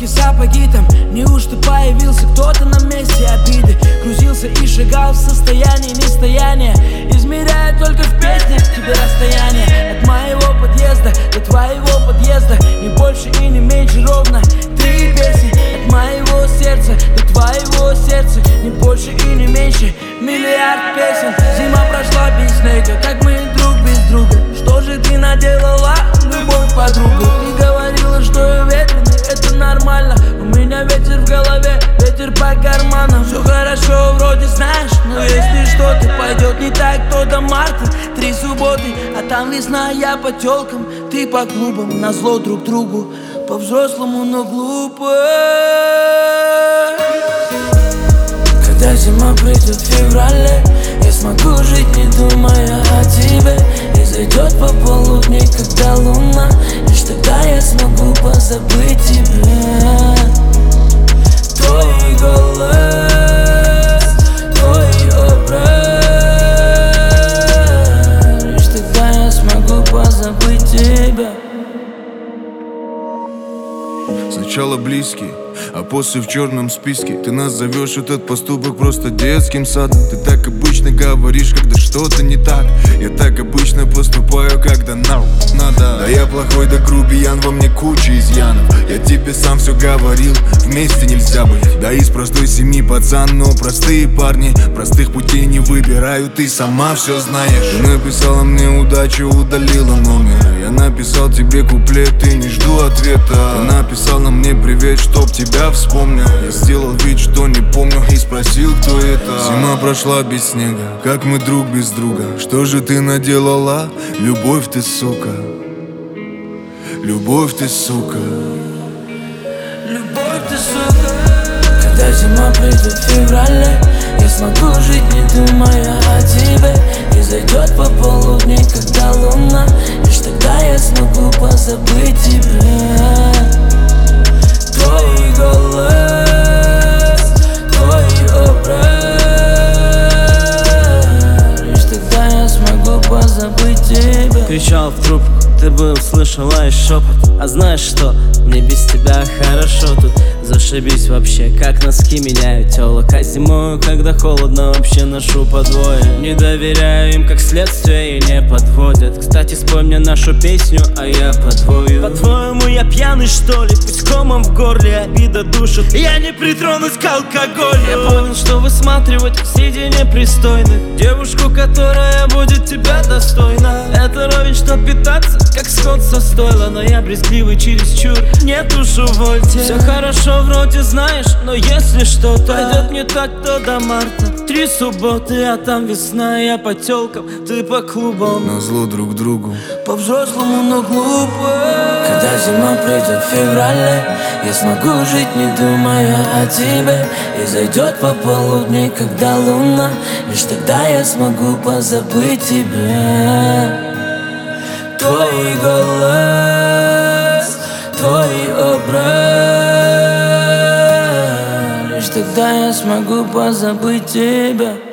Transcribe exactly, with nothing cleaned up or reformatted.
ботинки, сапоги там. Неужто появился кто-то на месте обиды? Крутился и шагал в состоянии нестояния, измеряя только в песнях тебе расстояние. От моего подъезда до твоего подъезда не больше и не меньше, ровно три песни. От моего сердца до твоего сердца не больше и не меньше, миллиард песен. Зима прошла без снега, как мы друг без друга. Что же ты наделала, любовь, подруга? Ты говорила, что я ветреный, это нормально. У меня ветер в голове, ветер по карманам. Все хорошо, вроде знаешь, но если что-то пойдет не так, то до марта три субботы, а там весна, я по телкам, ты по клубам. Назло друг другу, по-взрослому, но глупо. Когда зима придет в феврале, я смогу жить, не думая о тебе. И зайдет пополудни, когда луна, лишь тогда я смогу позабыть тебя. Твой голос, твой образ, лишь тогда я смогу позабыть тебя. Сначала близкий, а после в черном списке. Ты назовешь этот поступок просто детским садом. Ты так обычно говоришь, когда что-то не так. Я так обычно поступаю, когда нам надо. Да я плохой, да грубиян, во мне куча изъянов. Я тебе сам все говорил, вместе нельзя быть. Да из простой семьи пацан, но простые парни простых путей не выбирают, ты сама все знаешь. Ты написала мне удачу, удалила номер. Я написал тебе куплет, ты не жду ответа. Ты написала мне привет, чтоб тебя вспомнил. Я сделал вид, что не помню, и спросил, кто это. Зима прошла без снега, как мы друг без друга. Что же ты наделала? Любовь ты, сука. Любовь ты, сука. Любовь ты, сука. Когда зима придет в феврале, я смогу жить, не думая о тебе. И зайдет пополудни, когда луна, лишь тогда я смогу позабыть тебя. Твой голос, твой образ, лишь тогда я смогу позабыть тебя. Кричал в трубку, ты бы услышала и шепот. А знаешь что, мне без тебя хорошо тут. Зашибись вообще, как носки меняют тёлок. А зимою, когда холодно, вообще ношу по двое. Не доверяю им, как следствие, и не подводят. Кстати, спой мне нашу песню, а я подвою. По-твоему, я пьяный, что ли? Пусть комом в горле обида душит, я не притронусь к алкоголю. Я понял, что высматривать среди непристойных девушку, которая будет тебя достойна. Это ровень, что питаться, как скот со стойла. Но я брезгливый чересчур, нет уж увольте. Все хорошо, вроде знаешь, но если что-то пойдет не так, то до марта три субботы, а там весна, я по телкам, ты по клубам. Назло друг другу, по-взрослому, но глупо. Когда зима придет в феврале, я смогу жить, не думая о тебе. И зайдет пополудни, когда луна, лишь тогда я смогу позабыть тебя. Твой голос, твой образ, лишь тогда я смогу позабыть тебя.